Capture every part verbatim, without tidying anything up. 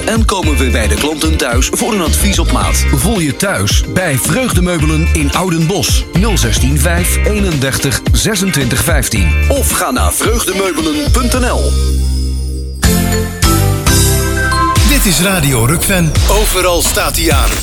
en komen we bij de klanten thuis voor een advies op maat. Voel je thuis bij Vreugdemeubelen in Oudenbosch. nul zestien vijf eenendertig zesentwintig vijftien. Of ga naar vreugdemeubelen punt n l. Dit is Radio Rukven. Overal staat hij aan.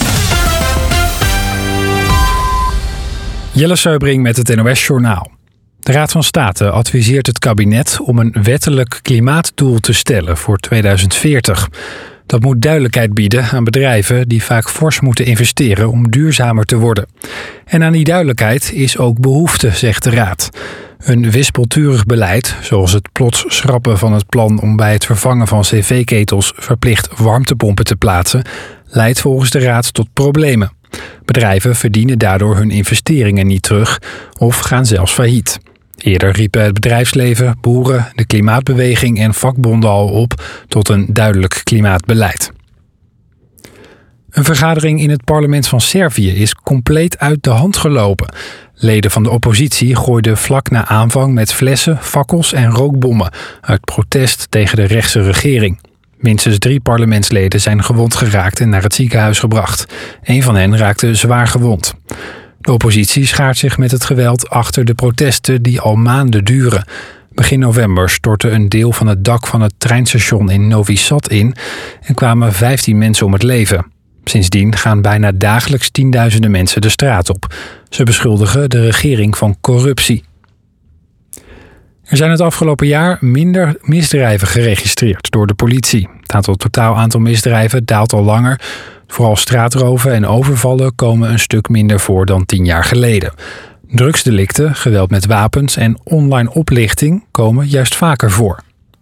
Jelle Seubring met het N O S-journaal. De Raad van State adviseert het kabinet om een wettelijk klimaatdoel te stellen voor tweeduizend veertig. Dat moet duidelijkheid bieden aan bedrijven die vaak fors moeten investeren om duurzamer te worden. En aan die duidelijkheid is ook behoefte, zegt de Raad. Een wispelturig beleid, zoals het plots schrappen van het plan om bij het vervangen van cv-ketels verplicht warmtepompen te plaatsen, leidt volgens de Raad tot problemen. Bedrijven verdienen daardoor hun investeringen niet terug of gaan zelfs failliet. Eerder riepen het bedrijfsleven, boeren, de klimaatbeweging en vakbonden al op tot een duidelijk klimaatbeleid. Een vergadering in het parlement van Servië is compleet uit de hand gelopen. Leden van de oppositie gooiden vlak na aanvang met flessen, fakkels en rookbommen uit protest tegen de rechtse regering. Minstens drie parlementsleden zijn gewond geraakt en naar het ziekenhuis gebracht. Een van hen raakte zwaar gewond. De oppositie schaart zich met het geweld achter de protesten die al maanden duren. Begin november stortte een deel van het dak van het treinstation in Novi Sad in en kwamen vijftien mensen om het leven. Sindsdien gaan bijna dagelijks tienduizenden mensen de straat op. Ze beschuldigen de regering van corruptie. Er zijn het afgelopen jaar minder misdrijven geregistreerd door de politie. Het aantal totaal aantal misdrijven daalt al langer. Vooral straatroven en overvallen komen een stuk minder voor dan tien jaar geleden. Drugsdelicten, geweld met wapens en online oplichting komen juist vaker voor.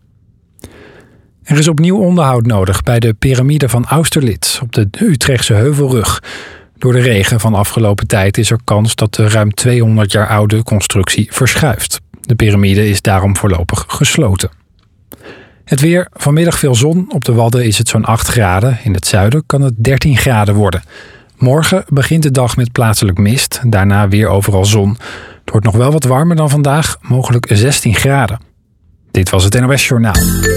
Er is opnieuw onderhoud nodig bij de piramide van Austerlitz op de Utrechtse Heuvelrug. Door de regen van afgelopen tijd is er kans dat de ruim tweehonderd jaar oude constructie verschuift. De piramide is daarom voorlopig gesloten. Het weer, vanmiddag veel zon. Op de Wadden is het zo'n acht graden. In het zuiden kan het dertien graden worden. Morgen begint de dag met plaatselijk mist. Daarna weer overal zon. Het wordt nog wel wat warmer dan vandaag, mogelijk zestien graden. Dit was het N O S-journaal.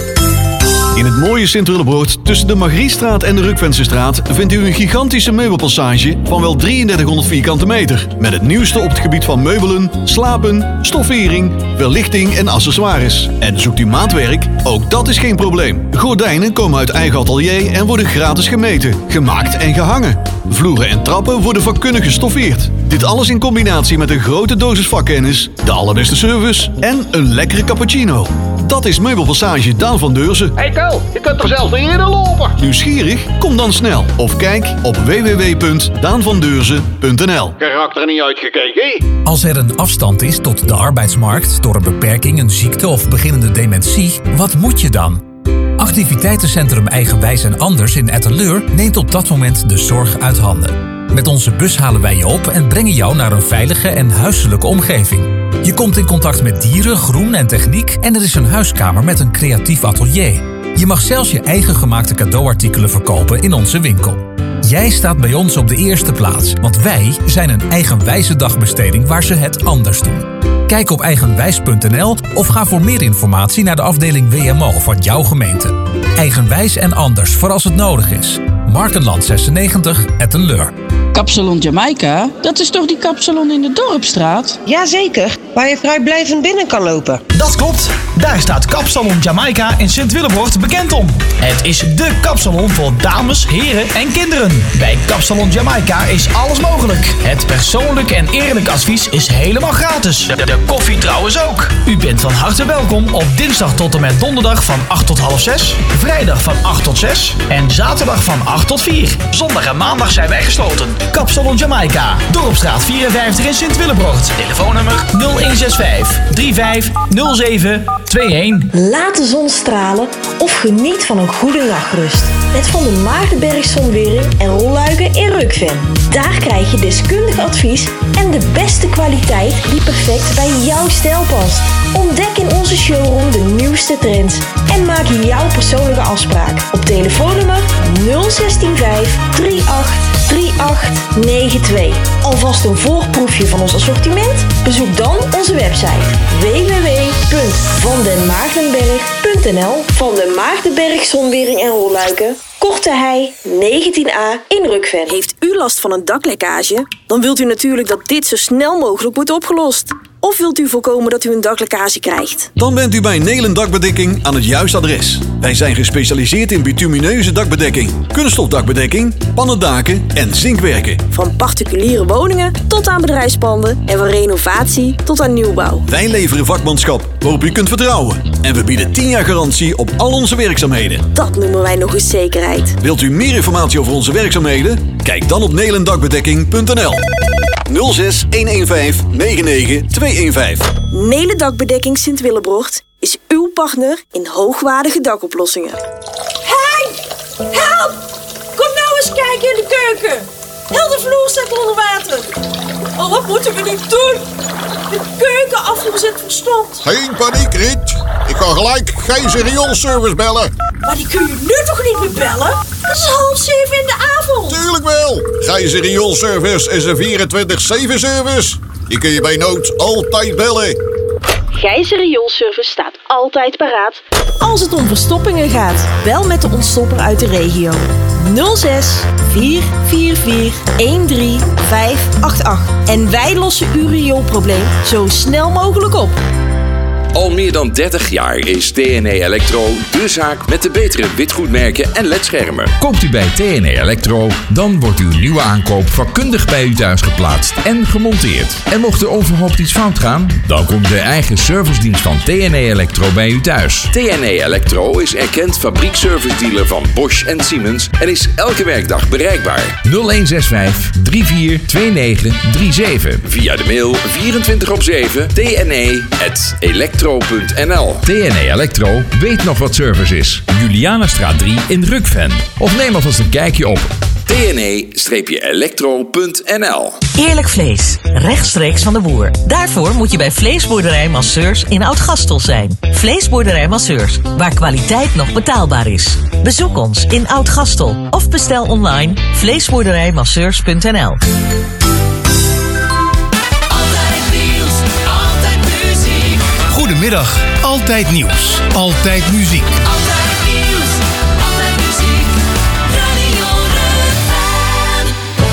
In het mooie Sint-Willebroord, tussen de Margriestraat en de Rukvensenstraat, vindt u een gigantische meubelpassage van wel drieëndertighonderd vierkante meter. Met het nieuwste op het gebied van meubelen, slapen, stoffering, verlichting en accessoires. En zoekt u maatwerk? Ook dat is geen probleem. Gordijnen komen uit eigen atelier en worden gratis gemeten, gemaakt en gehangen. Vloeren en trappen worden vakkundig gestoffeerd. Dit alles in combinatie met een grote dosis vakkennis, de allerbeste service en een lekkere cappuccino. Dat is Meubelpassage Daan van Deurzen. Hey Tel, je kunt er zelfs niet in lopen. Nieuwsgierig? Kom dan snel of kijk op w w w punt daan van deurzen punt n l. Karakter niet uitgekeken. Als er een afstand is tot de arbeidsmarkt door een beperking, een ziekte of beginnende dementie, wat moet je dan? Activiteitencentrum Eigenwijs en Anders in Etteleur neemt op dat moment de zorg uit handen. Met onze bus halen wij je op en brengen jou naar een veilige en huiselijke omgeving. Je komt in contact met dieren, groen en techniek en er is een huiskamer met een creatief atelier. Je mag zelfs je eigen gemaakte cadeauartikelen verkopen in onze winkel. Jij staat bij ons op de eerste plaats, want wij zijn een eigenwijze dagbesteding waar ze het anders doen. Kijk op eigenwijs punt n l of ga voor meer informatie naar de afdeling W M O van jouw gemeente. Eigenwijs en Anders voor als het nodig is. Markenland zesennegentig, Etteleur. Kapsalon Jamaica, dat is toch die kapsalon in de Dorpstraat? Jazeker, waar je vrijblijvend binnen kan lopen. Dat klopt, daar staat Kapsalon Jamaica in Sint-Willebroord bekend om. Het is dé kapsalon voor dames, heren en kinderen. Bij Kapsalon Jamaica is alles mogelijk. Het persoonlijk en eerlijk advies is helemaal gratis. De, de koffie trouwens ook. U bent van harte welkom op dinsdag tot en met donderdag van acht tot half zes, vrijdag van acht tot zes en zaterdag van acht tot vier. Zondag en maandag zijn wij gesloten. Kapsalon Jamaica, Dorpstraat vierenvijftig in Sint-Willebroord. Telefoonnummer nul een zes vijf drie vijf nul zeven twee een. Laat de zon stralen of geniet van een goede nachtrust. Met Van der Maardenberg Zonwering en Rolluiken in Rukven. Daar krijg je deskundig advies en de beste kwaliteit die perfect bij jouw stijl past. Ontdek in onze showroom de nieuwste trends en maak jouw persoonlijke afspraak op telefoonnummer nul een zes vijf drie acht drie acht negen twee. Alvast een voorproefje van ons assortiment? Bezoek dan onze website w w w punt van den maardenberg punt punt n l van de Maartenberg Zonwering en Rolluiken, Korte Hei negentien A in Rukven. Heeft u last van een daklekkage? Dan wilt u natuurlijk dat dit zo snel mogelijk wordt opgelost. Of wilt u voorkomen dat u een daklekkage krijgt? Dan bent u bij Nelen Dakbedekking aan het juiste adres. Wij zijn gespecialiseerd in bitumineuze dakbedekking, kunststofdakbedekking, pannendaken en zinkwerken. Van particuliere woningen tot aan bedrijfspanden en van renovatie tot aan nieuwbouw. Wij leveren vakmanschap waarop u kunt vertrouwen. En we bieden tien jaar garantie op al onze werkzaamheden. Dat noemen wij nog eens zekerheid. Wilt u meer informatie over onze werkzaamheden? Kijk dan op nelendakbedekking punt n l. nul zes een een vijf negen negen twee een vijf. Nelen Dakbedekking Sint-Willebrocht is uw partner in hoogwaardige dakoplossingen. Hey! Help! Kom nou eens kijken in de keuken. Heel de vloer staat onder water. Oh, wat moeten we nu doen? De keukenafvoer zit verstompt. Geen paniek, Riet. Ik ga gelijk Gijzer Rioolservice bellen. Maar die kun je nu toch niet meer bellen? Het is half zeven in de avond. Tuurlijk wel. Gijzer Rioolservice is een vierentwintig zeven service. Die kun je bij nood altijd bellen. Gijzer Rioolservice staat altijd paraat als het om verstoppingen gaat. Bel met de ontstopper uit de regio. nul zes vier vier vier een drie vijf acht acht. En wij lossen uw rioolprobleem zo snel mogelijk op. Al meer dan dertig jaar is T N E Electro de zaak met de betere witgoedmerken en ledschermen. Koopt u bij T N E Electro, dan wordt uw nieuwe aankoop vakkundig bij u thuis geplaatst en gemonteerd. En mocht er onverhoopt iets fout gaan, dan komt de eigen servicedienst van T N E Electro bij u thuis. T N E Electro is erkend fabriekservice dealer van Bosch en Siemens en is elke werkdag bereikbaar. nul een zes vijf drie vier twee negen drie zeven. Via de mail vierentwintig op zeven tne at electro punt n l. T N E Electro weet nog wat service is. Julianastraat drie in Rukven. Of neem alvast een kijkje op T N E electro punt n l. Eerlijk vlees, rechtstreeks van de boer. Daarvoor moet je bij Vleesboerderij Masseurs in Oud-Gastel zijn. Vleesboerderij Masseurs, waar kwaliteit nog betaalbaar is. Bezoek ons in Oud-Gastel of bestel online vleesboerderijmasseurs punt n l. Goedemiddag, altijd nieuws, altijd muziek. Altijd nieuws, altijd muziek, Radio Rukven.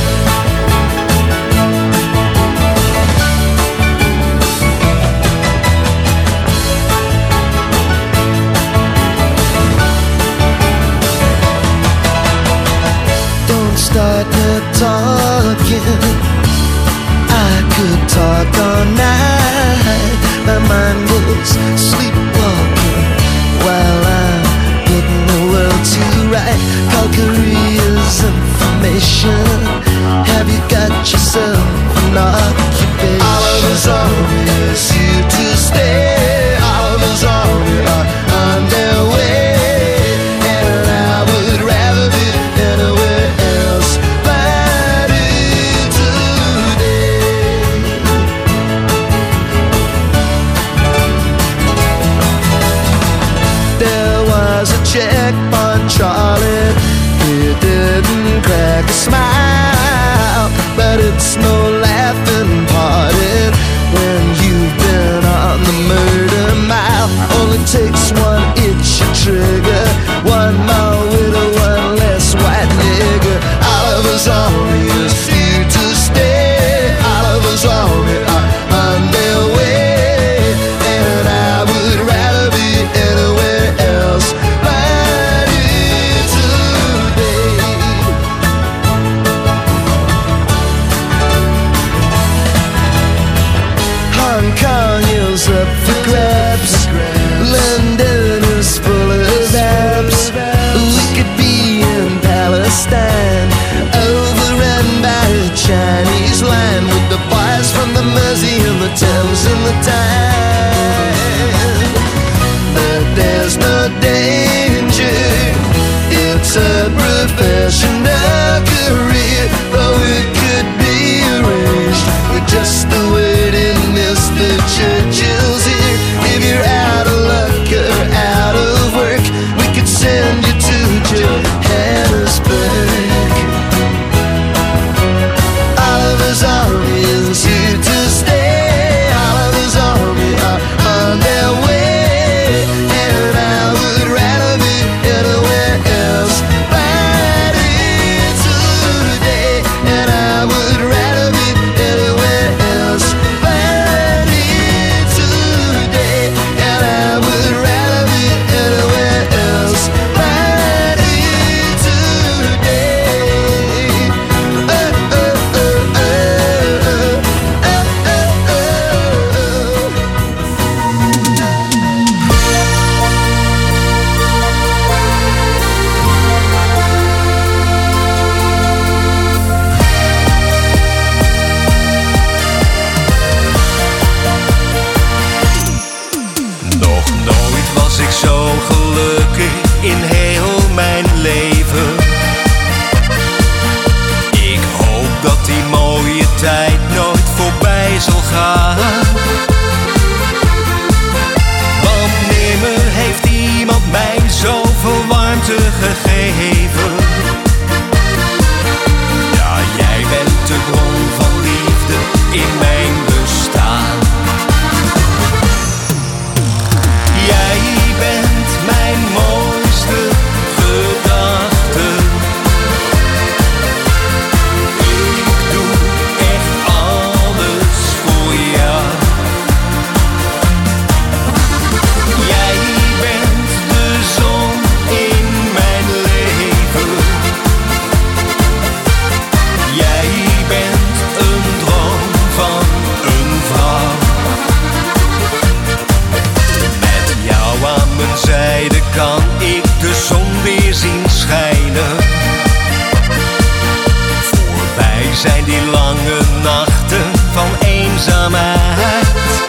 Don't start the talking, I could talk all night. My mind is sleepwalking while I'm putting the world to right. Calgary's information. Have you got yourself an occupation? Oliver's always here to stay. Oliver's always on their way, and I would rather be anywhere else. But today. There was a checkpoint, Charlie. He didn't crack a smile, but it's no laughing party when you've been on the murder mile. Only takes one itch, a trigger, one more widow, one less white nigger. Oliver's always here to stay. Oliver's always on their way, and I would rather be anywhere else. But today, Hong Kong is up for grabs. London is full of apps. We could be in Palestine, overrun by a Chinese line, with the boys from the Mersey and the Thames and the Tyne. But there's no danger. It's a professional career, though it could be arranged with just the waiting list. The Churchill's here. If you're out of luck or out of work, we could send you to Johannesburg. Oliver's Army is here to stay. Oliver's Army are on their way, and I would tijd nooit voorbij zal gaan. Want nimmer heeft iemand mij zoveel warmte gegeven. Ja, jij bent de bron van liefde in mijn bestaan. Jij bent mijn mooiste gedachte. Ik doe echt alles voor jou. Jij bent de zon in mijn leven. Jij bent een droom van een vrouw. Met jou aan mijn zijde kan ik de zon weer zien schijnen. Voorbij zijn die lange nachten van eenzaamheid.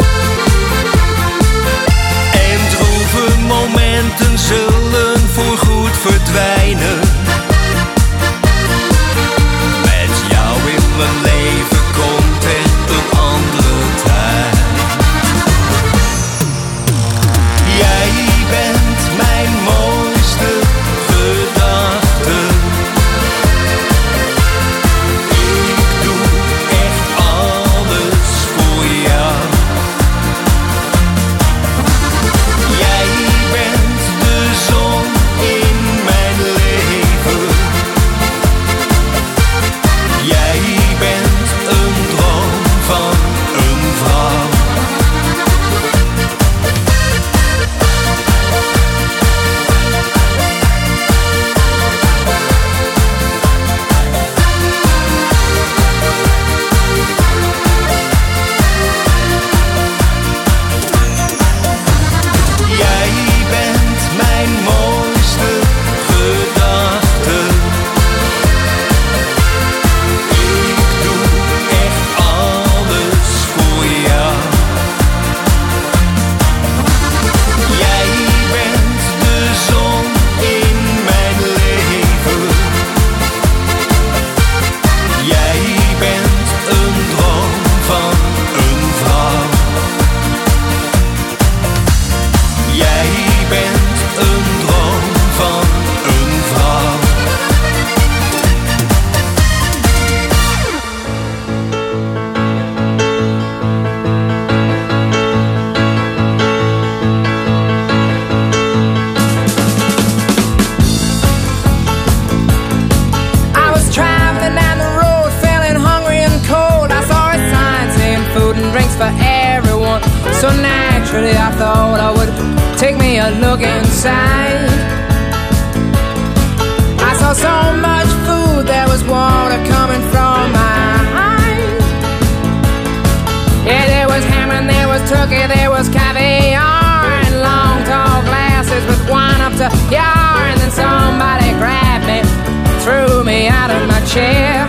En droeve momenten zullen voorgoed verdwijnen. Met jou in mijn leven komt er een andere tijd. Jij bent mijn mooiste gedachte. Ik doe echt alles voor jou. Jij bent de zon in mijn leven. Jij bent een droom van een vrouw. Jij bent mijn mooiste gedachte. Ik doe echt alles voor jou. Jij bent de zon in mijn leven. Jij bent een droom van een vrouw. Jij bent een droom van een vrouw. I was traveling down the road, feeling hungry and cold. I saw a sign saying food and drinks for everyone. So naturally I thought I would take me a look inside. I saw so much food, there was water coming from my eyes. Yeah, there was ham and there was turkey, there was caviar, and long tall glasses with wine up to yar. And then somebody grabbed me, threw me out of my chair.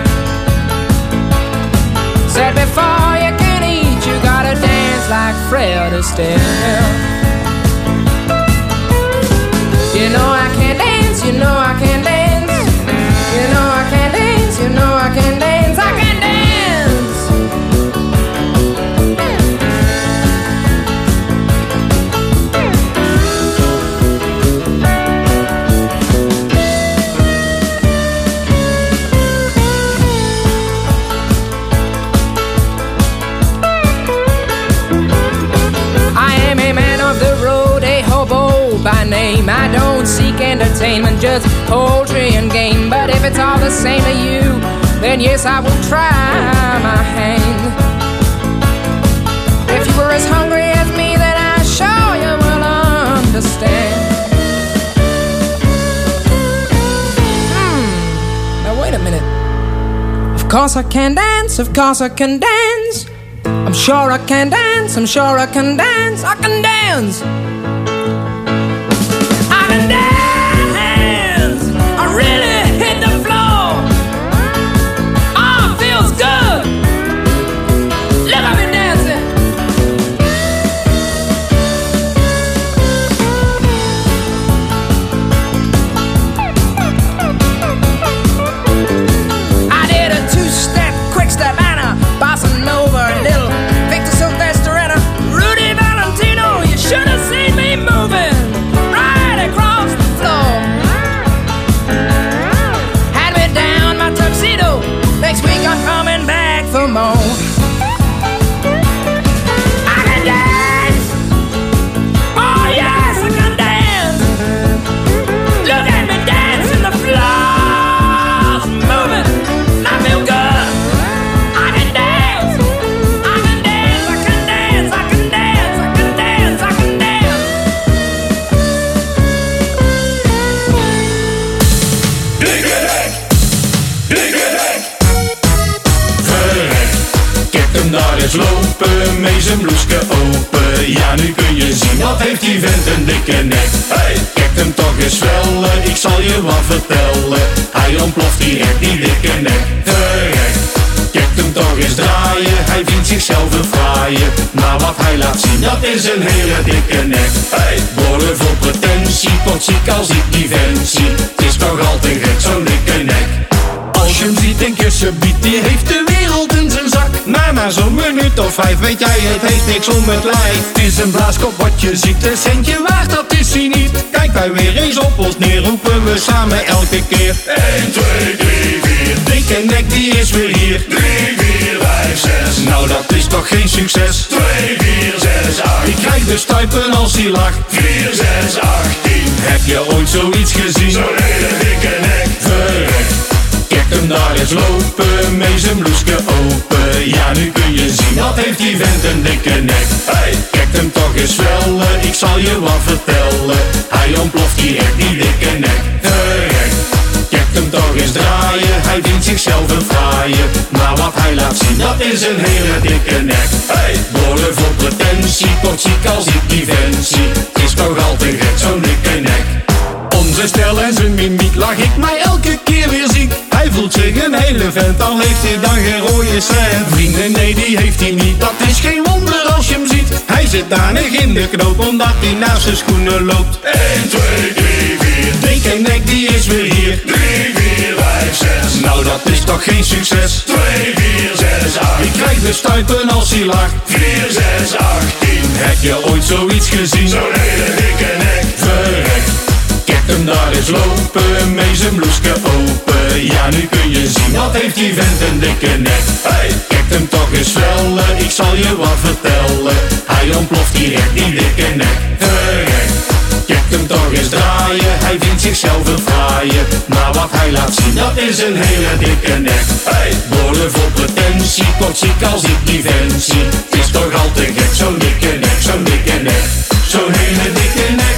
Said before you can eat, you gotta dance like Fred Astaire. You know I can dance, you know I can dance. You know I can dance, you know I can dance, I can dance. I am a man of the road, a hobo by name. I don't seek entertainment, just poultry and game. But if it's all the same to you, then yes, I will try my hand. If you were as hungry as me, then I'm sure you will understand. Hmm, now wait a minute. Of course I can dance, of course I can dance. I'm sure I can dance, I'm sure I can dance, I can dance. I can dance, I really hit the floor. Oh, feels good. Look at me dancing. I did a two-step, quick step, and a eens lopen, met zijn bloeske open. Ja, nu kun je zien, wat heeft die vent een dikke nek. Hey, kijk hem toch eens vellen, ik zal je wat vertellen. Hij ontploft direct die dikke nek. Verrek, kijk hem toch eens draaien, hij vindt zichzelf een fraaie. Maar wat hij laat zien, dat is een hele dikke nek. Hey, boren vol pretentie, potziek als ik die vent zie. Het is toch altijd gek, zo'n dikke nek. Als je hem ziet en kussen biedt, die heeft de wereld in zijn zak. Maar na zo'n minuut of vijf weet jij, het heeft niks om het lijf. Het is een blaaskop wat je ziet, een centje waard, dat is hij niet. Kijk wij weer eens op ons neer, roepen we samen elke keer. een, twee, drie, vier. Dikke nek, die is weer hier. drie, vier, vijf, zes. Nou dat is toch geen succes. twee, vier, zes, acht. Die krijgt de stuipen als hij lacht. vier, zes, acht, tien. Heb je ooit zoiets gezien? Zo'n hele dikke nek. Verrekt. Kijk hem daar eens lopen, met zijn bloeske open. Ja, nu kun je zien, wat heeft die vent een dikke nek. Hey, kijk hem toch eens vellen, ik zal je wat vertellen. Hij ontploft direct die dikke nek. Verrekt, kijk hem toch eens draaien, hij vindt zichzelf een fraaie. Maar wat hij laat zien, dat is een hele dikke nek. Hey, boren vol pretentie, potziek als ik die vent zie. Het is toch altijd gek, zo'n dikke nek. Om zijn stijl en zijn mimiek lag ik mij elke keer weer ziek. Hij voelt zich een hele vent, al heeft hij dan geen rode cent. Vrienden, nee, die heeft hij niet, dat is geen wonder als je hem ziet. Hij zit danig in de knoop, omdat hij naast zijn schoenen loopt. een, twee, drie, vier. Dikke nek, die is weer hier. drie, vier, vijf, zes. Nou, dat is toch geen succes. twee, vier, zes, acht. Die krijgt de stuipen als hij lacht. vier, zes, acht, tien. Heb je ooit zoiets gezien? Zo'n hele dikke nek. Verrekt. Kijk hem daar eens lopen, met zijn bloeske open. Ja, nu kun je zien, wat heeft die vent een dikke nek. Hey, kijk hem toch eens vellen, ik zal je wat vertellen. Hij ontploft direct die dikke nek. Verrekt, kijk hem toch eens draaien, hij vindt zichzelf een fraaie. Maar wat hij laat zien, dat is een hele dikke nek. Hey, boren vol pretentie, potziek als ik die vent zie. Het is toch altijd gek, zo'n dikke nek, zo'n dikke nek. Zo'n hele dikke nek.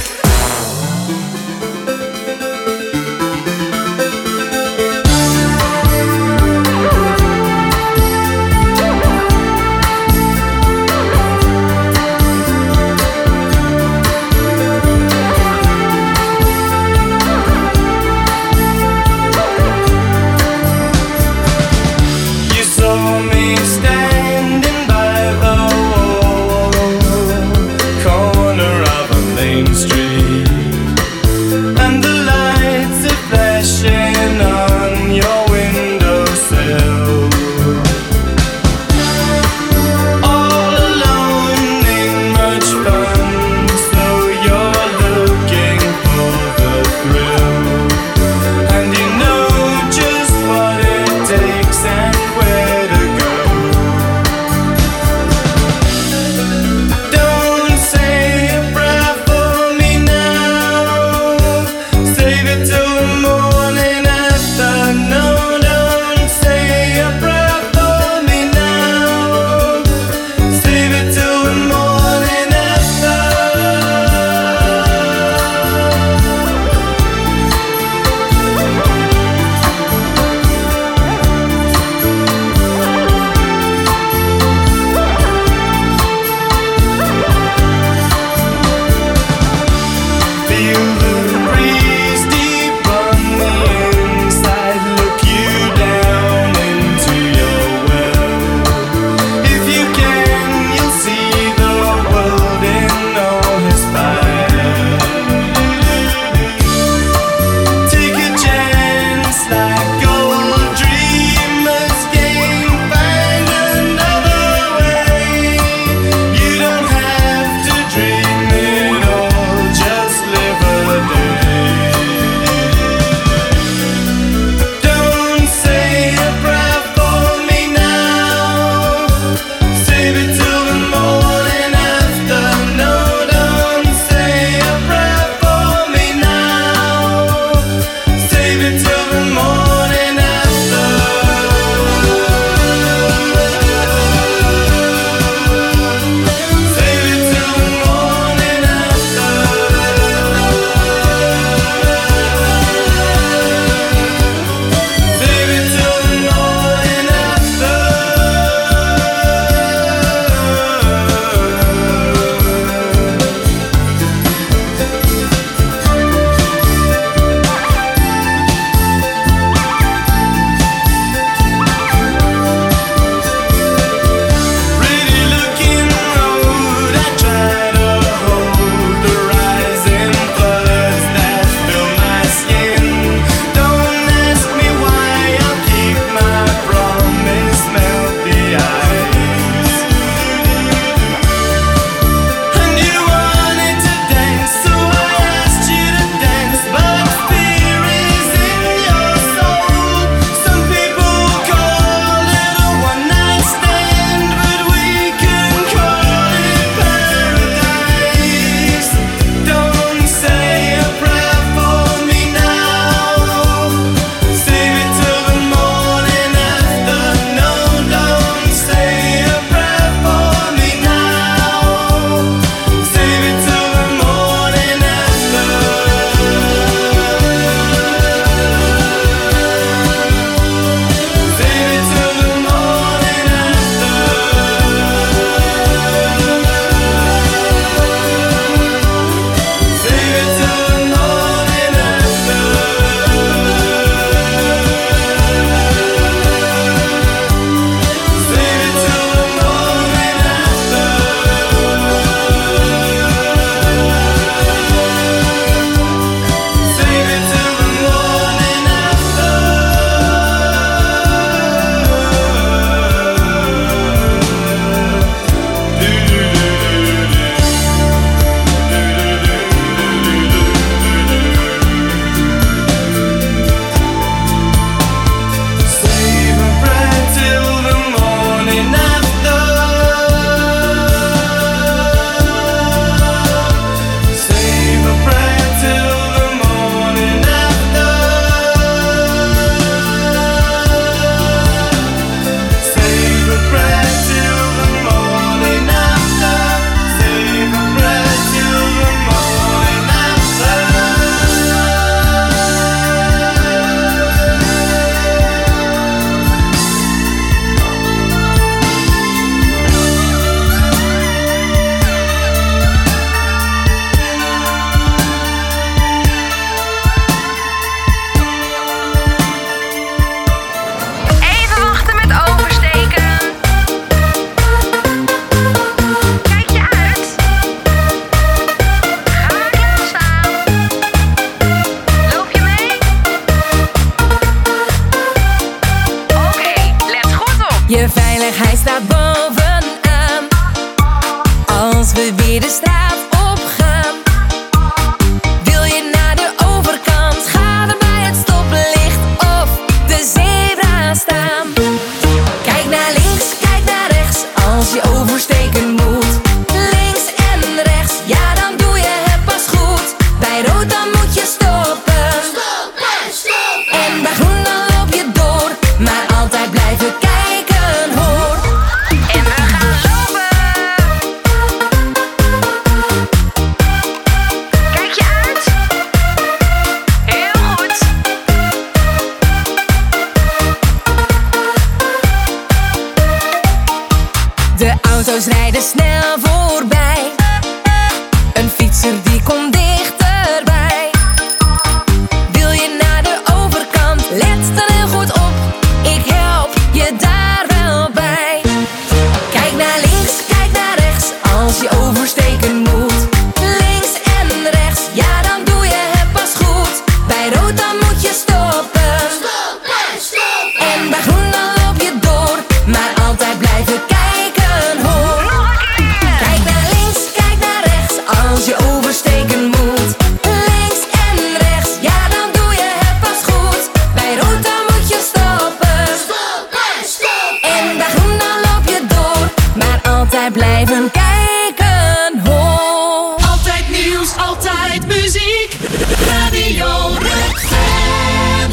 Auto's rijden snel voorbij. Een fietser die komt dichterbij. Wil je naar de overkant? Let dan heel goed op. Ik help je daar wel bij. Kijk naar links, kijk naar rechts. Als je oversteken moet. Links en rechts, ja dan doe je het pas goed. Bij rood dan moet je stoppen. Stoppen, stoppen. En bij groen dan loop je door. Maar altijd blijven kijken hoor. Kijk naar links, kijk naar rechts. Als je oversteken moet. Links en rechts, ja dan doe je het pas goed. Bij rood dan moet je stoppen. Stoppen, stoppen. En bij groen dan loop je door. Maar altijd blijven kijken hoor. Altijd nieuws, altijd muziek. Radio Rukven.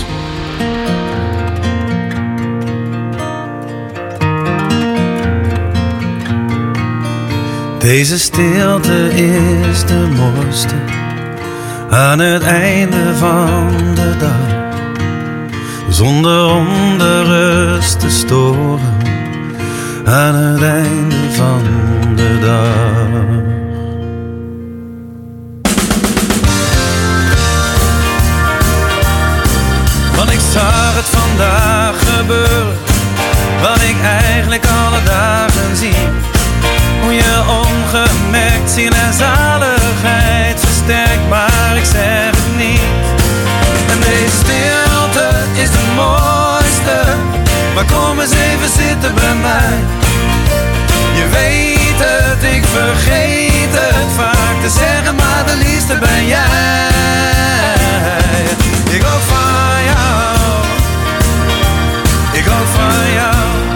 Deze stilte is de mooiste aan het einde van de dag. Zonder onrust te storen aan het einde van de dag. Want ik zag het vandaag gebeuren, wat ik eigenlijk alle dagen zie. Hoe je ongemerkt ziel en zaligheid versterkt, maar ik zeg het niet. En deze stilte is de mooiste, maar kom eens even zitten bij mij. Je weet het, ik vergeet het vaak te zeggen, maar de liefste ben jij. Ik hou van jou, ik hou van jou.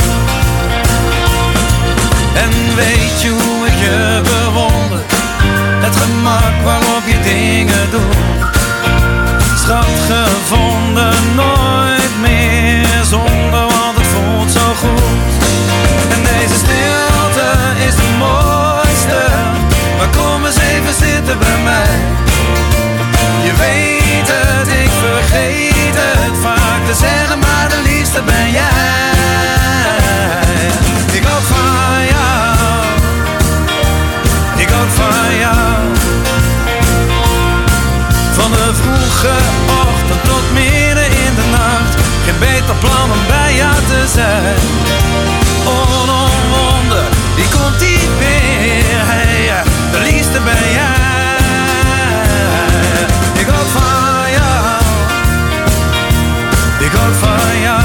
En weet je hoe ik je bewonder? Het gemak waarop je dingen doet. Schat gevonden, nooit meer zonder, want het voelt zo goed. En deze stilte is de mooiste, maar kom eens even zitten bij mij. Je weet het, ik vergeet het vaak te zeggen, maar de liefste ben jij. Ik hou van jou, ik hou van jou. Van de vroege ochtend tot midden in de nacht. Geen beter plan om bij jou te zijn. Onomwonden, die komt die weer. Hey, de liefste ben jij. Ik hou van jou, ik hou van jou.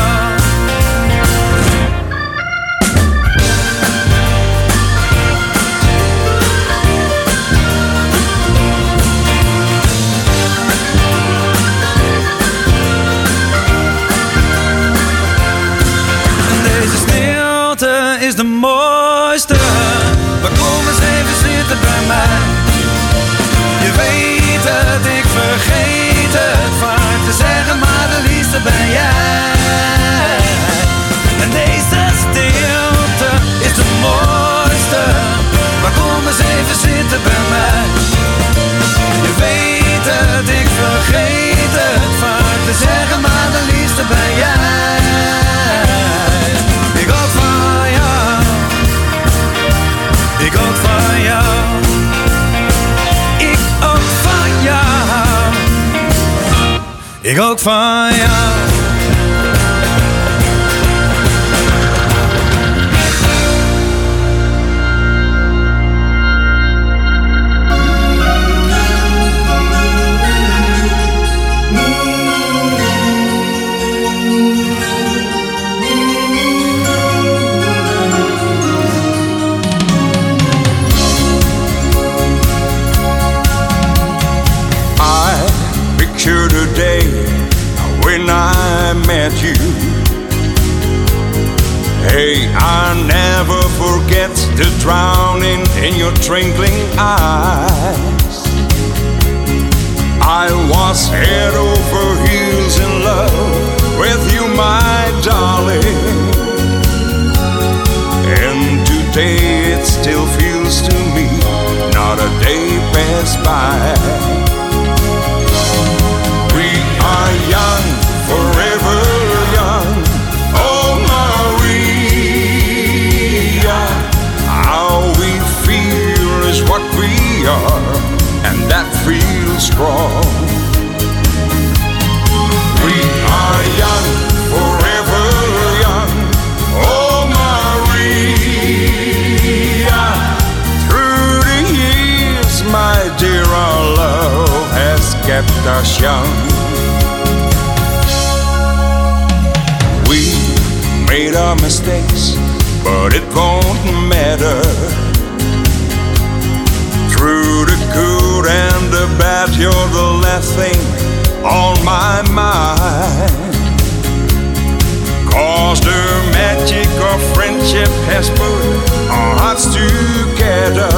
Is de mooiste, maar kom eens even zitten bij mij. Je weet het, ik vergeet het vaak te zeggen, maar de liefste ben jij. En deze stilte is de mooiste, maar kom eens even zitten bij mij. Je weet het, ik vergeet het vaak te zeggen, maar de liefste ben jij. Ik hou van jou, ik hou van jou, ik hou van jou, ik hou van jou. Today when I met you, hey, I never forget the drowning in your twinkling eyes. I was head over heels in love with you, my darling, and today it still feels to me not a day passed by. Are young, forever young. Oh Maria, how us young. We made our mistakes, but it won't matter. Through the good and the bad, you're the last thing on my mind. 'Cause the magic of friendship has put our hearts together,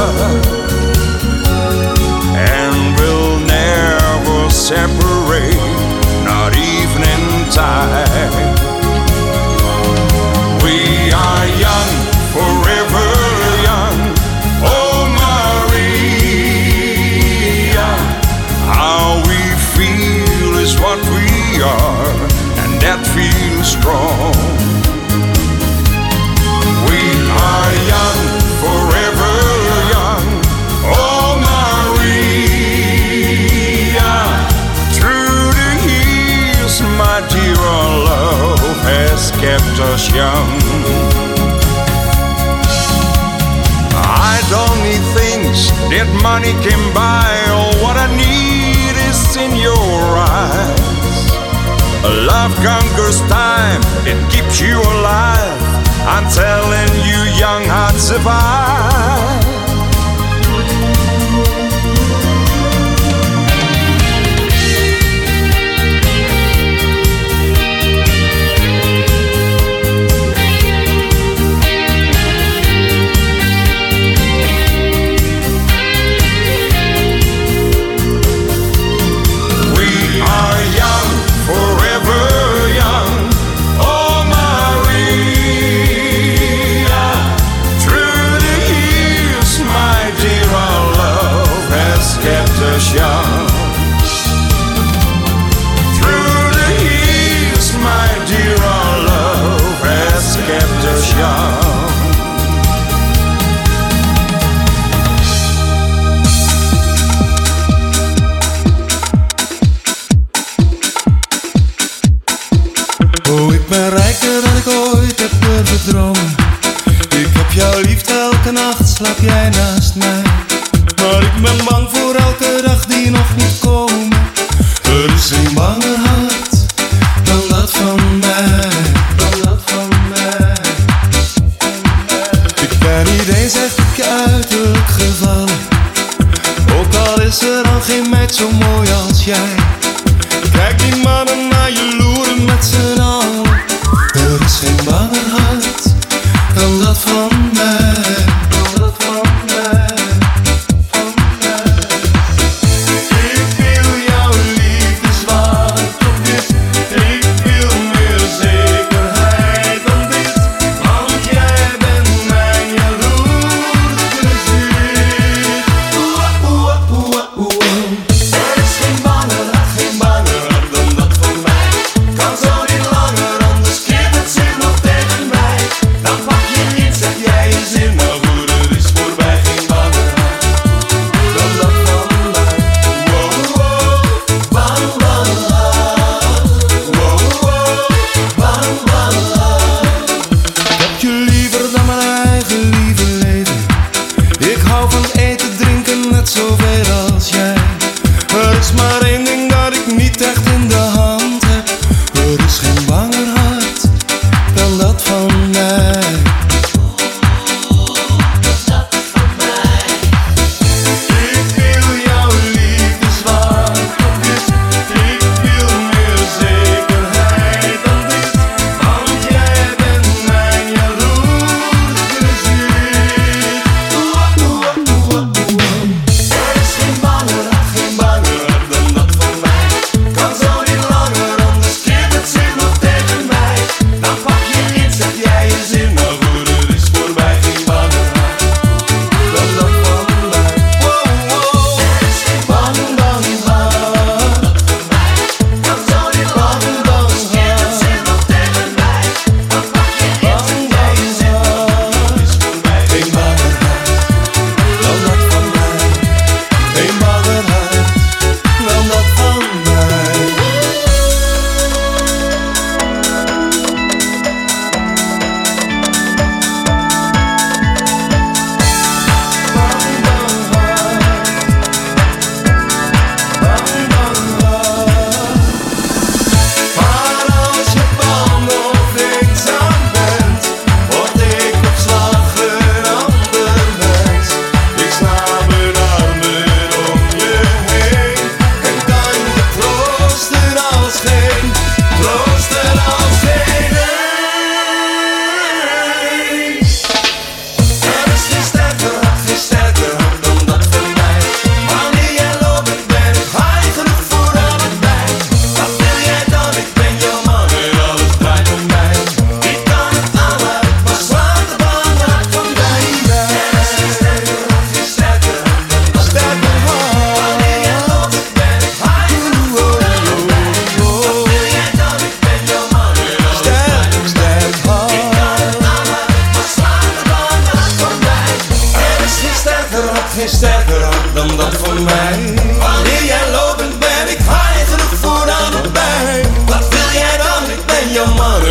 and we'll never separate, not even in time. We are young, forever young. Oh Maria, how we feel is what we are, and that feels strong. We are young, forever young. Oh Maria, through the years, my dear, our love has kept us young. I don't need things that money can buy. All what I need is in your eyes. Love conquers time, it keeps you alive. I'm telling you, young hearts survive. Young. Through the years, my dear, our love has kept us young. Oh, ik ben rijker dan ik ooit heb durven dromen. Ik heb jou lief, elke nacht slaap jij naast mij. Maar ik ben bang voor elke dag die nog moet komen. Er is geen banger hart dan dat van mij, dan dat van mij. Ik ben niet eens echt op je uiterlijk gevallen. Ook al is er dan geen meid zo mooi als jij. Kijk die mannen naar je loeren met z'n allen. Er is geen banger hart dan dat van mij, dan dat van mij. Er is geen banger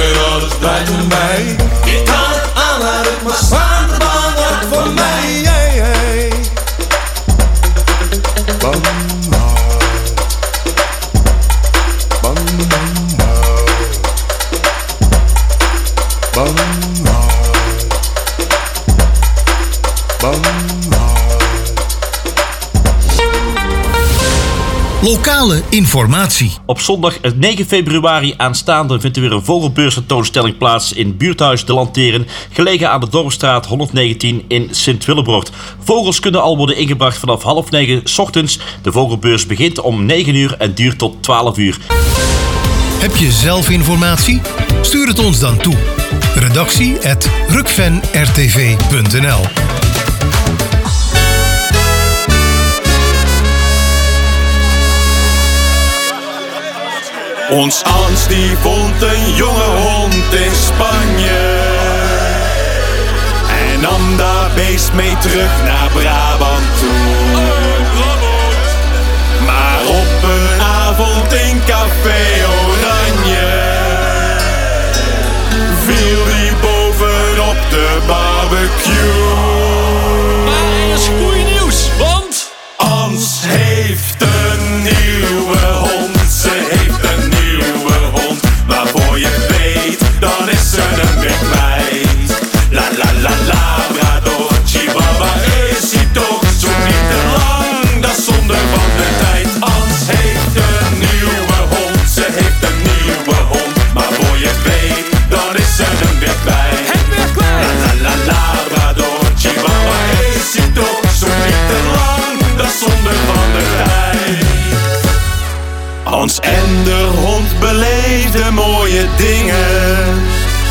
en alles draait om mij. Ik kan het aan, laat het maar slaan, de baan wordt voor mij. Hey, hey. Bam, bam, bam, bam. Lokale informatie. Op zondag negen februari aanstaande vindt er weer een vogelbeurstentoonstelling plaats in buurthuis De Lanteren, gelegen aan de Dorpsstraat honderdnegentien in Sint-Willebroord. Vogels kunnen al worden ingebracht vanaf half negen 's ochtends. De vogelbeurs begint om negen uur en duurt tot twaalf uur. Heb je zelf informatie? Stuur het ons dan toe. Redactie at rukven r t v punt n l. Ons Ans die vond een jonge hond in Spanje en nam daar beest mee terug naar Brabant toe. Maar op een avond in Café Oranje viel die bovenop de barbecue. Maar er is goeie nieuws, want Ans heeft een nieuwe hond. Ze heeft een nieuwe hond, waarvoor je weet, dan is ze hem weer kwijt. La la la Labrador, Chihuahua, is hij toch zo niet te lang, dat is zonde van de tijd. Ans heeft een nieuwe hond, ze heeft een nieuwe hond, maar voor je weet, dan is ze hem weer kwijt. La la la Labrador, Chihuahua, is hij toch zo niet te lang, dat is zonde van de tijd. Ans en de hond beleefden mooie dingen.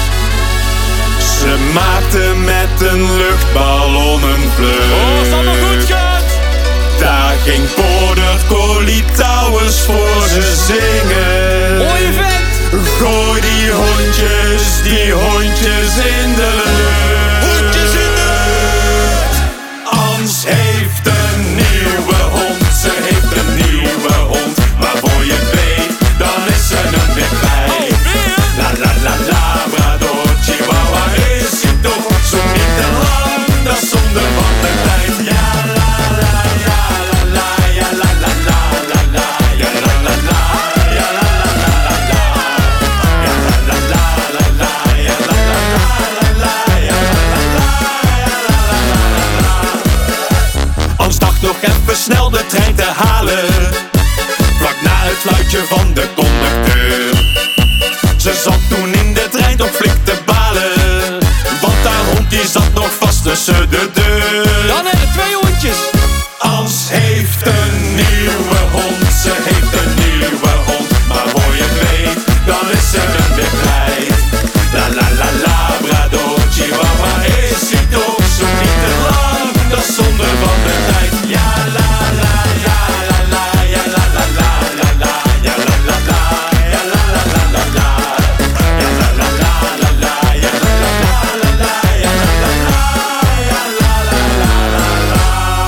Ze maakten met een luchtballon een vlucht. Oh, is dat nog goed gaat? Daar ging Border Collie trouwens voor ze zingen. Mooie vent! Gooi die hondjes, die hondjes in de lucht. Hondjes in de lucht! Ans heeft een nieuwe hond, ze heeft een nieuwe hond. Maar voor je weet, dan is ze hem weer kwijt. La la la Labrador, Chihuahua, is hij toch zo niet te lang, dat is zonde van de tijd. Ja la la, ja la la, ja la la la la la, ja la la la, ja la la la la la, ja la la la la la, ja la la la la la, ja la la la, ja la la la la. Ons dacht nog even snel de trein te halen, vlak na het fluitje van de conducteur. Ze zat toen in de trein toch flink te balen, want haar hond die zat nog vast tussen de deur. Dan hebben we twee hondjes. Ans heeft een nieuwe hond, ze heeft een nieuwe hond, maar voor je weet, dan is ze hem weer kwijt. La la la Labrador, Chihuahua, is hij toch zo niet te lang, dat is zonde van de tijd. Ja la la, ja la la, ja la la la la la, ja la la la, ja la la la la la, ja la la la la la, ja la la la la la, ja la la la, ja la la la la la.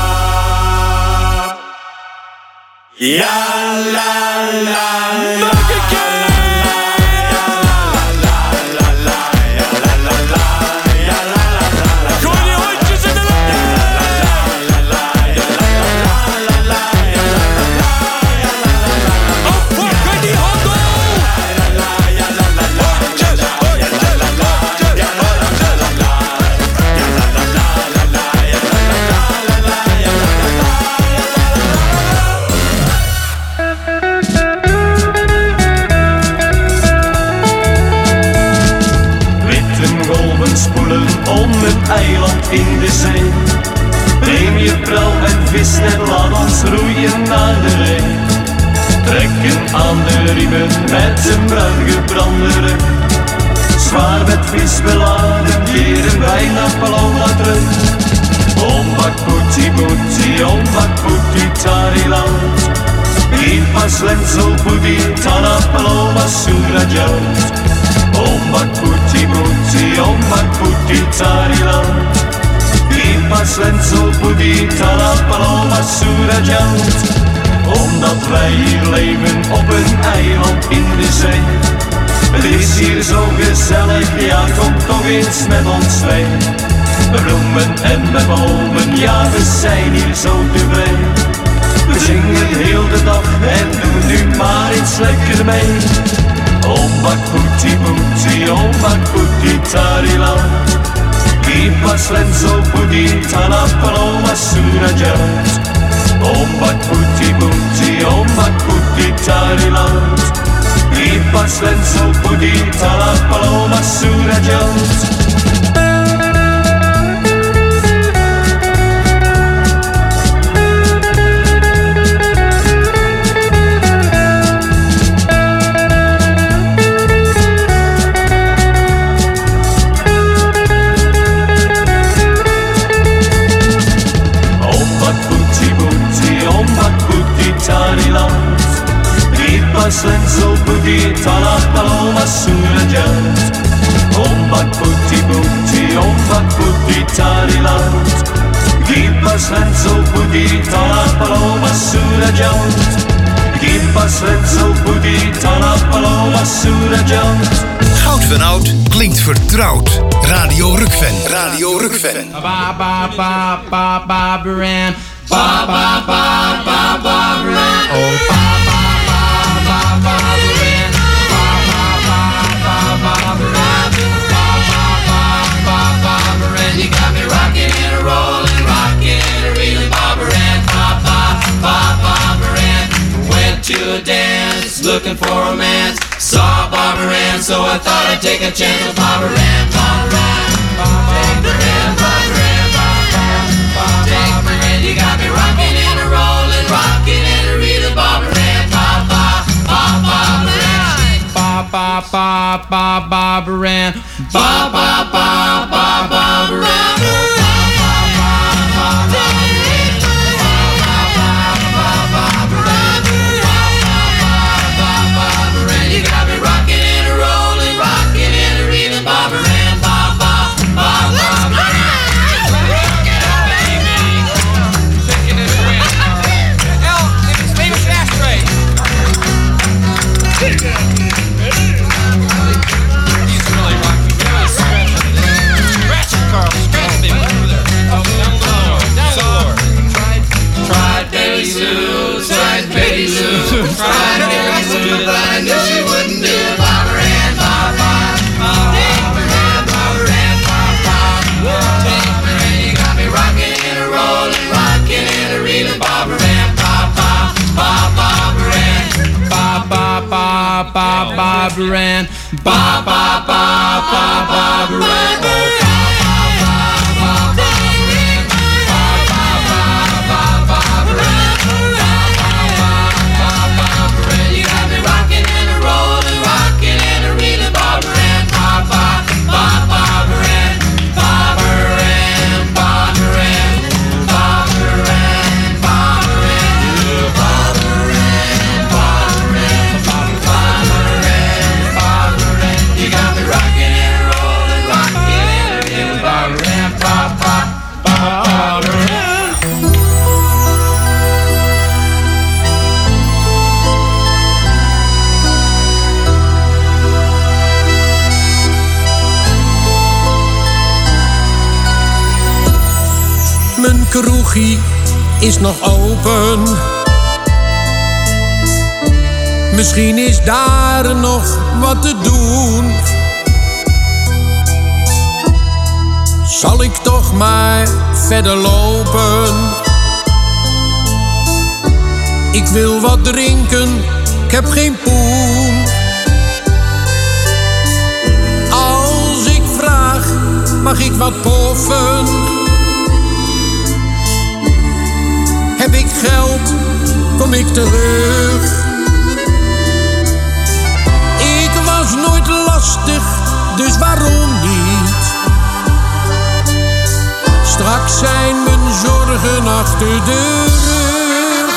Ja la la, nog een keer. In de zee, neem je prauw en visnet, laat ons roeien naar de ree. Trekken aan de riemen met een bruin gebrande rug. Zwaar met vis beladen, keren wij naar Paloma terug. Ombak putti putti, ombak putti tariland. In pas lenzel putti, tana Paloma surajat. Ombak putti putti, ombak putti tariland. In pas lenzel putti, tana Paloma surajat. Omdat wij hier leven op een eiland in de zee, Het is hier zo gezellig, ja kom toch eens met ons mee. Met bloemen en met bomen, ja we zijn hier zo tevreden. We zingen heel de dag en doen nu maar iets lekker mee. Ombak poetie poetie, ombak poetie tarila. Kipa slenzo pudita la paloma surajat. Ombak poetie poetie, ombak poetie tarila. Kipa slenzo pudita la paloma surajat. Slenzo pudita la paloma surajat. Ombak puti puti, ombak pudita rilat. Gipa slenzo pudita la paloma surajat. Gipa slenzo pudita la paloma surajat. Goud van Oud klinkt vertrouwd. Radio Rukven. Radio Rukven. Ba ba ba ba ba Baran. Ba ba ba ba ba Baran. Oh ba. You got me rocking and a rolling, rocking and a reeling, Barbara Ann, Papa, Papa, Barbara Ann. Went to a dance, looking for romance. Saw Barbara Ann, so I thought I'd take a chance with Barbara Ann, Barbara Ann, Barbara Ann, Barbara Ann, Barbara Ann. You got me rocking and a rolling, rocking and a reeling, Barbara Ann, Papa, Papa, Barbara Ann, Papa, Papa, Barbara Ann, Papa, Papa, Barbara Ann. Barbara Ann, ba ba ba ba Barbara Ann. Mijn kroegie is nog open. Misschien is daar nog wat te doen. Zal ik toch maar verder lopen? Ik wil wat drinken, ik heb geen poen. Als ik vraag, mag ik wat poffen? Heb ik geld, kom ik terug. Ik was nooit lastig, dus waarom niet? Straks zijn mijn zorgen achter de rug.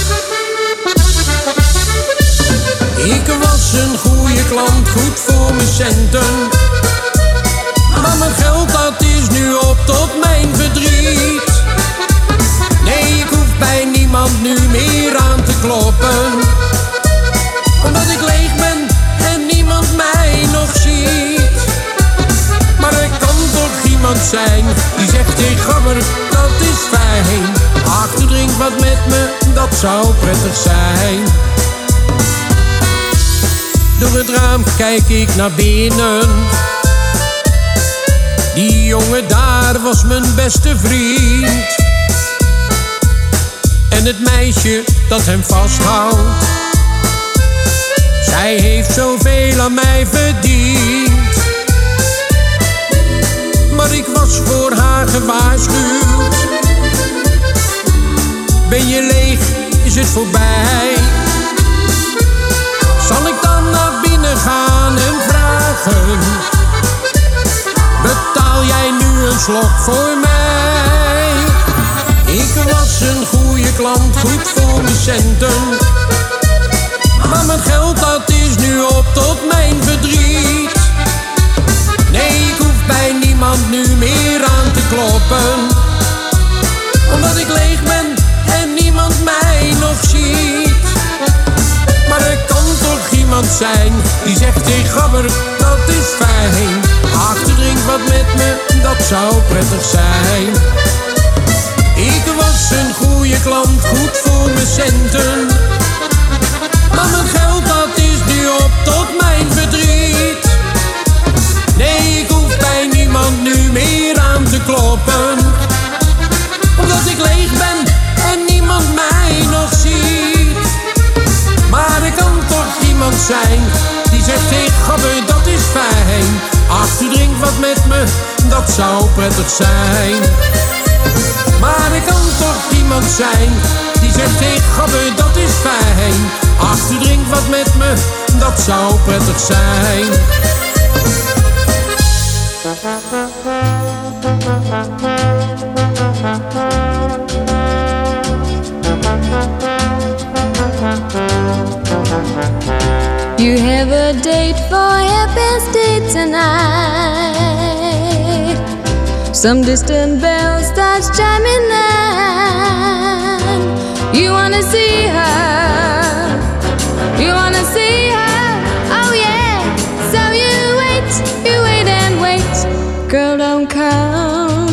Ik was een goede klant, goed voor mijn centen. Maar mijn geld dat is nu op tot mijn verdriet. Nee, ik hoef bij niemand nu meer aan te kloppen. Omdat ik leeg ben en niemand mij gabber, dat is fijn. Ach, u drinkt wat met me, dat zou prettig zijn. Door het raam kijk ik naar binnen. Die jongen daar was mijn beste vriend. En het meisje dat hem vasthoudt, zij heeft zoveel aan mij verdiend. Maar ik was voor haar gewaarschuwd. Ben je leeg, is het voorbij? Zal ik dan naar binnen gaan en vragen: betaal jij nu een slok voor mij? Ik was een goede klant, goed voor mijn centen. Maar mijn geld dat is nu op tot mijn verdriet. Nee, ik hoef bij niemand nu meer aan te kloppen, omdat ik leeg ben en niemand mij nog ziet. Maar er kan toch iemand zijn die zegt: hey gabber, dat is fijn. Ach, u drinkt wat met me, dat zou prettig zijn. Ik was een goede klant, goed voor mijn centen. Maar mijn geld dat is nu op tot mijn verdriet. Nee, ik hoef bij niemand nu meer aan te kloppen, omdat ik leeg ben en niemand mij nog ziet. Maar er kan toch iemand zijn die zegt: hey gabber, dat is fijn. Ach, u drinkt wat met me, dat zou prettig zijn. Maar er kan toch iemand zijn die zegt: hey gabber, dat is fijn. Ach, u drinkt wat met me, dat zou prettig zijn. You have a date for your best date tonight. Some distant bell starts chiming in. You wanna see her, you wanna see her, oh yeah. So you wait, you wait and wait, girl don't come.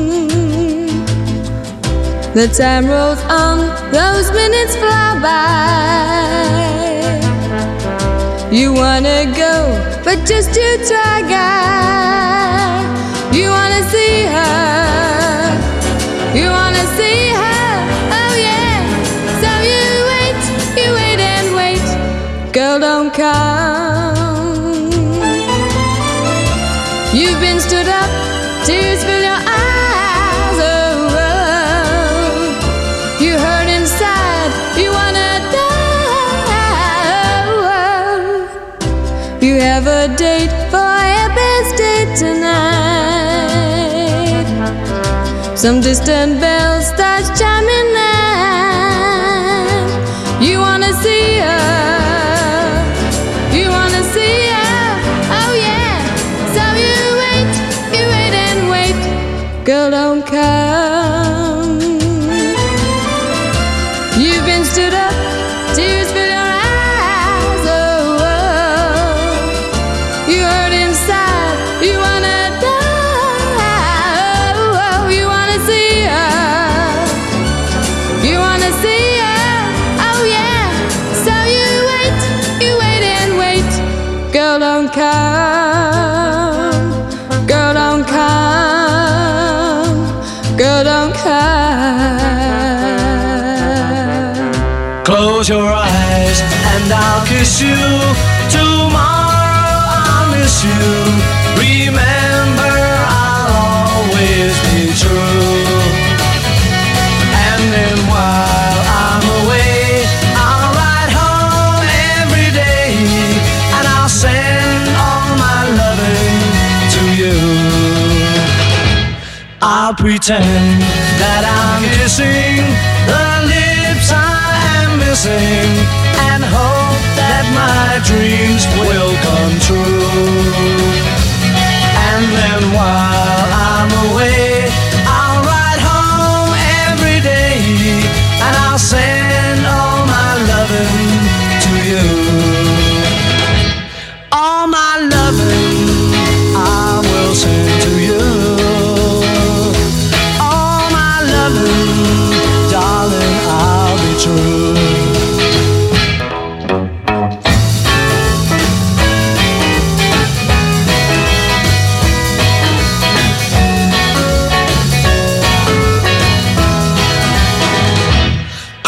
The time rolls on, those minutes fly by. You wanna go, but just you try, guy. You wanna see her, you wanna see her, oh yeah. So you wait, you wait and wait, girl don't come. You've been stood up, tears fill your eyes, oh, oh. You hurt inside, you wanna die, oh, oh. You have a date for your best date tonight. Some distant bell starts chiming in. You wanna see her, you wanna see her, oh yeah. So you wait, you wait and wait, girl don't come. You've been stood up, tears fill your eyes, oh, oh. You hurt inside, you wanna die, oh, oh. You wanna see her, you wanna see her, oh yeah. So you wait, you wait and wait, girl don't come, girl don't come, girl don't come. Close your eyes and I'll kiss you. Tomorrow I'll miss you. Remember, I'll always be true. And then while I'm away, I'll ride home every day, and I'll send all my loving to you. I'll pretend that I'm kissing the lips I am missing, and hope that my dreams will come true. And then while I'm away, I'll ride home every day, and I'll send all my loving to you. All my loving I will send to you. All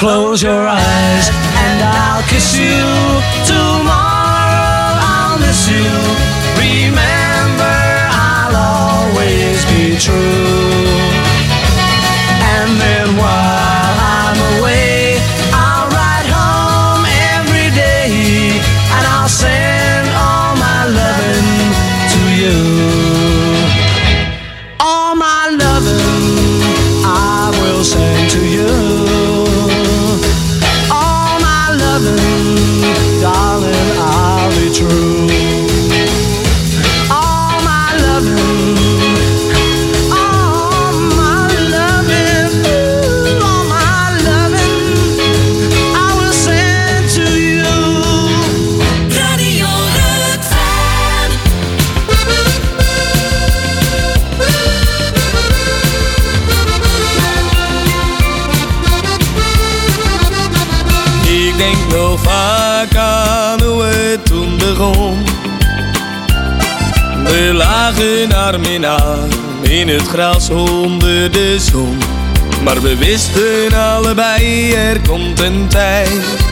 Close your eyes and I'll kiss you. Tomorrow I'll miss you. Remember, I'll always be true. And then while I'm away, I'll ride home every day, and I'll send all my loving to you. All my loving I will send to you. All my loving, darling, I'll be true. All my loving, all my loving, ooh, all my loving I will send to you. Radio Rukvan. Ik denk nog vaak aan hoe het toen begon. We lagen arm in arm in het gras onder de zon. Maar we wisten allebei, er komt een tijd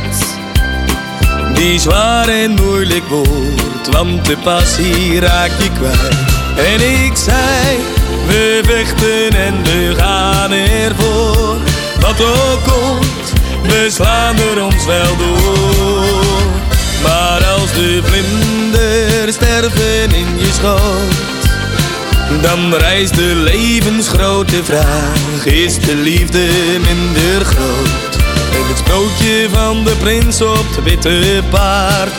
die zwaar en moeilijk wordt, want de passie raak je kwijt. En ik zei, we vechten en we gaan ervoor. Wat ook komt, we slaan er ons wel door. Maar als de vlinders sterven in je schoot, dan rijst de levensgrote vraag: is de liefde minder groot? En het sprookje van de prins op het witte paard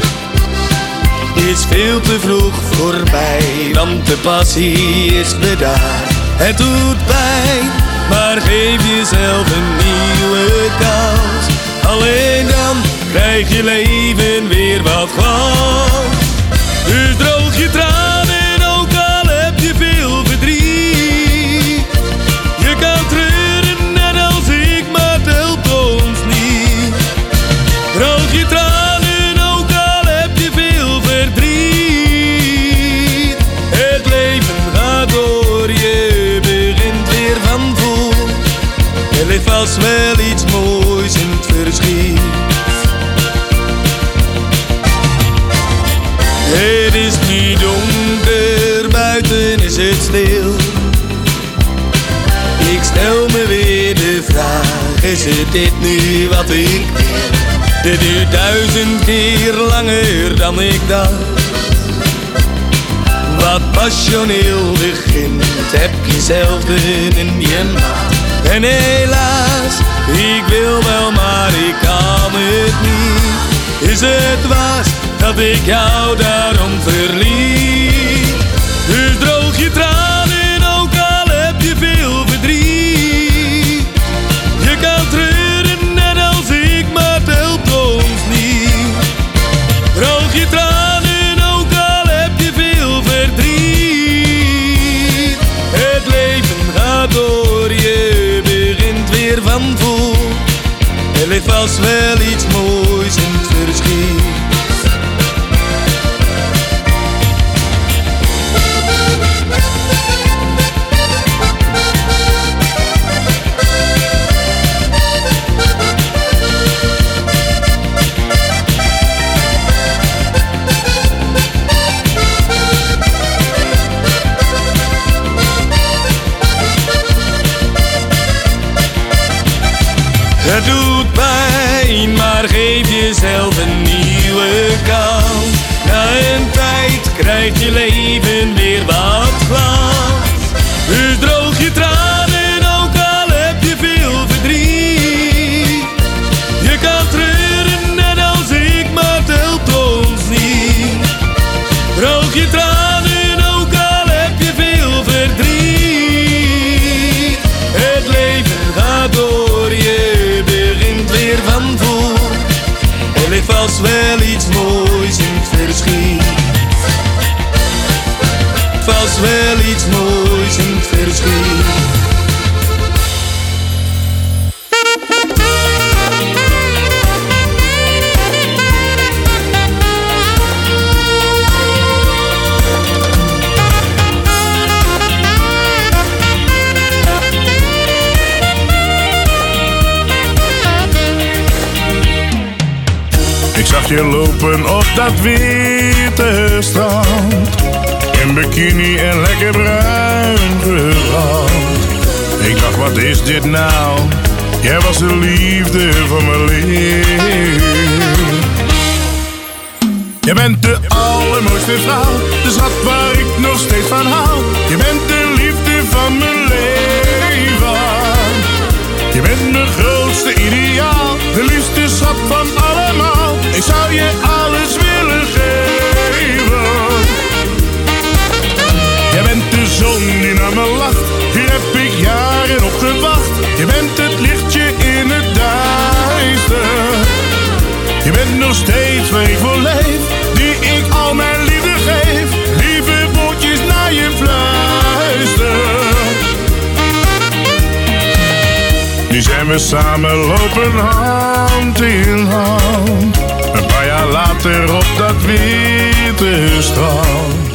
is veel te vroeg voorbij, want de passie is bedaard. Het doet pijn, maar geef jezelf een nieuwe kans. Alleen dan krijg je leven weer wat glans. Dus droog je tranen, ook al heb je veel verdriet. Je kan treuren net als ik, maar het helpt ons niet. Droog je tranen, ook al heb je veel verdriet. Het leven gaat door, je begint weer van voor. Er ligt vast wel iets moois in het verschiet. Het is nu donker, buiten is het stil. Ik stel me weer de vraag, is het dit nu wat ik wil? Dit duurt duizend keer langer dan ik dacht. Wat passioneel begint, heb je zelden in je macht. En helaas, ik wil wel, maar ik kan het niet. Is het waar dat ik jou daarom verliet? Dus droog je tranen, ook al heb je veel verdriet. Je kan treuren net als ik, maar het helpt ons niet. Droog je tranen, ook al heb je veel verdriet. Het leven gaat door, je begint weer van voor. Er ligt vast wel iets moois in het verschiet. Het doet pijn, maar geef jezelf een nieuwe kans. Na een tijd krijgt je leven weer wat glans. Dus droog je tranen, ook al heb je veel verdriet. Je kan treuren net als ik, maar het helpt ons niet. Droog je tranen, ook al heb je veel verdriet. Het leven gaat door, je weer van voor. Er ligt vast wel iets moois in het verschiet. Vast wel iets moois in het verschiet. zag je lopen op dat witte strand. In bikini en lekker bruin gebrand. Ik dacht, wat is dit nou? Jij was de liefde van mijn leven. Je bent de allermooiste vrouw, de schat waar ik nog steeds van hou. Je bent de liefde van mijn leven. Je bent mijn grootste ideaal, de liefste schat van allemaal. Ik zou je alles willen geven. Je bent de zon die naar me lacht, hier heb ik jaren op gewacht. Je bent het lichtje in het duister. Je bent nog steeds waar ik voor leef, die ik al mijn liefde geef. Lieve woordjes naar je fluister. Nu zijn we samen lopen hand in hand. Een paar jaar later op dat witte strand.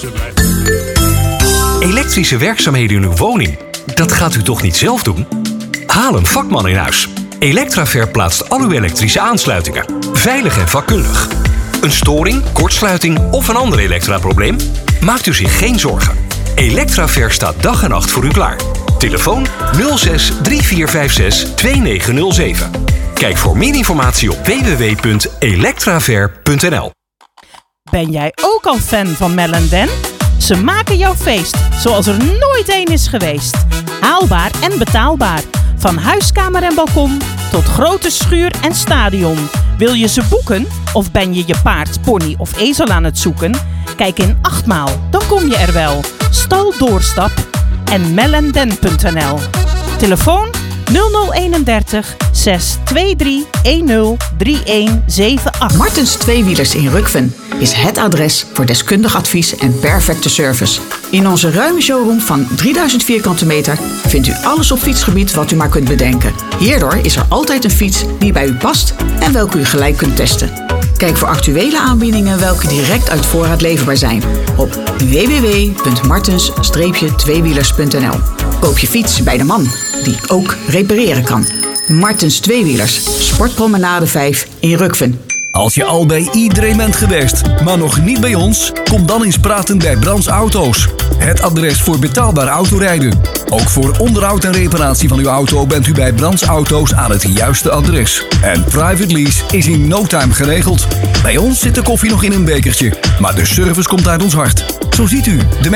Elektrische werkzaamheden in uw woning, dat gaat u toch niet zelf doen? Haal een vakman in huis. Electraver plaatst al uw elektrische aansluitingen. Veilig en vakkundig. Een storing, kortsluiting of een ander elektraprobleem? Maakt u zich geen zorgen. Electraver staat dag en nacht voor u klaar. Telefoon nul zes drie vier vijf zes twee negen nul zeven. Kijk voor meer informatie op w w w punt electraver punt n l. Ben jij ook al fan van Mel en Dan? Ze maken jouw feest zoals er nooit één is geweest. Haalbaar en betaalbaar. Van huiskamer en balkon tot grote schuur en stadion. Wil je ze boeken? Of ben je je paard, pony of ezel aan het zoeken? Kijk in Achtmaal, dan kom je er wel. Stal Doorstap en melenden punt n l. Telefoon nul nul eenendertig zes twee drie een nul drie een zeven acht. Martens Tweewielers in Rukven is het adres voor deskundig advies en perfecte service. In onze ruime showroom van drieduizend vierkante meter vindt u alles op fietsgebied wat u maar kunt bedenken. Hierdoor is er altijd een fiets die bij u past en welke u gelijk kunt testen. Kijk voor actuele aanbiedingen welke direct uit voorraad leverbaar zijn op w w w punt martens tweewielers punt n l. Koop je fiets bij de man die ook repareren kan. Martens Tweewielers, Sportpromenade vijf in Rukven. Als je al bij iedereen bent geweest, maar nog niet bij ons, kom dan eens praten bij Brands Auto's. Het adres voor betaalbaar autorijden. Ook voor onderhoud en reparatie van uw auto bent u bij Brands Auto's aan het juiste adres. En private lease is in no time geregeld. Bij ons zit de koffie nog in een bekertje, maar de service komt uit ons hart. Zo ziet u, de